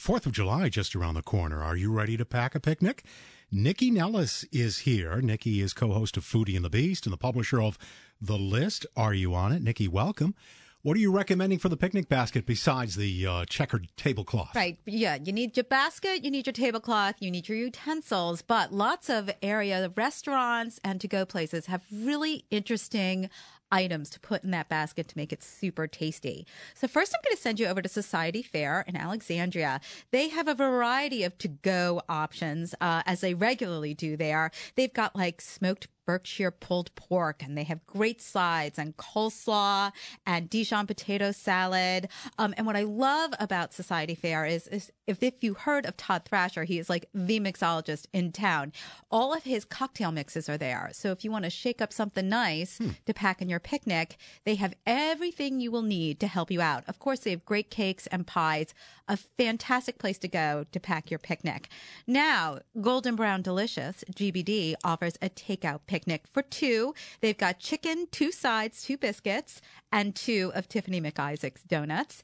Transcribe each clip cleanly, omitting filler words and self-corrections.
4th of July just around the corner. Are you ready to pack a picnic? Nikki Nellis is here. Nikki is co-host of Foodie and the Beast and the publisher of The List. Are you on it? Nikki, welcome. What are you recommending for the picnic basket besides the checkered tablecloth? Right. Yeah. You need your basket, you need your tablecloth, you need your utensils, but lots of restaurants and to-go places have really interesting items to put in that basket to make it super tasty. So first I'm going to send you over to Society Fair in Alexandria. They have a variety of to-go options, as they regularly do there. They've got like smoked Berkshire pulled pork, and they have great sides and coleslaw and Dijon potato salad. And what I love about Society Fair is if you heard of Todd Thrasher, he is like the mixologist in town. All of his cocktail mixes are there. So if you want to shake up something nice to pack in your picnic, they have everything you will need to help you out. Of course, they have great cakes and pies, a fantastic place to go to pack your picnic. Now, Golden Brown Delicious, GBD, offers a takeout picnic for two. They've got chicken, 2 sides, 2 biscuits, and 2 of Tiffany McIsaac's donuts.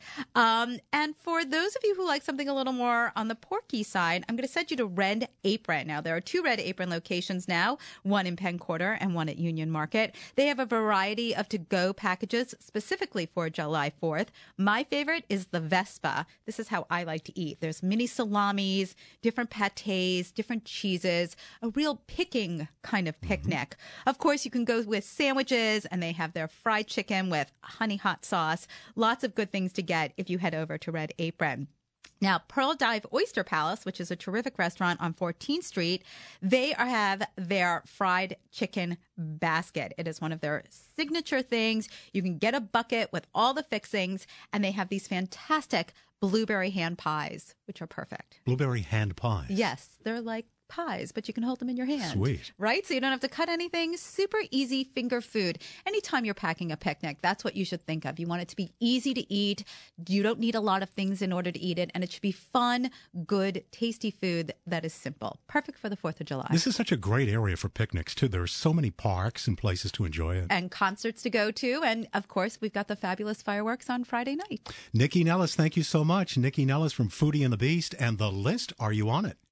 And for those of you who like something a little more on the porky side, I'm going to send you to Red Apron. Now, there are 2 Red Apron locations now, one in Penn Quarter and one at Union Market. They have a variety of to-go packages specifically for July 4th. My favorite is the Vespa. This is how I like to eat. There's mini salamis, different pâtés, different cheeses, a real picking kind of picnic. Of course, you can go with sandwiches, and they have their fried chicken with honey hot sauce. Lots of good things to get if you head over to Red Apron. Now, Pearl Dive Oyster Palace, which is a terrific restaurant on 14th Street, they have their fried chicken basket. It is one of their signature things. You can get a bucket with all the fixings, and they have these fantastic blueberry hand pies, which are perfect. Blueberry hand pies? Yes, they're like pies, but you can hold them in your hand. Sweet. Right? So you don't have to cut anything. Super easy finger food. Anytime you're packing a picnic, that's what you should think of. You want it to be easy to eat. You don't need a lot of things in order to eat it. And it should be fun, good, tasty food that is simple. Perfect for the 4th of July. This is such a great area for picnics, too. There are so many parks and places to enjoy it. And concerts to go to. And, of course, we've got the fabulous fireworks on Friday night. Nikki Nellis, thank you so much. Nikki Nellis from Foodie and the Beast and The List. Are you on it?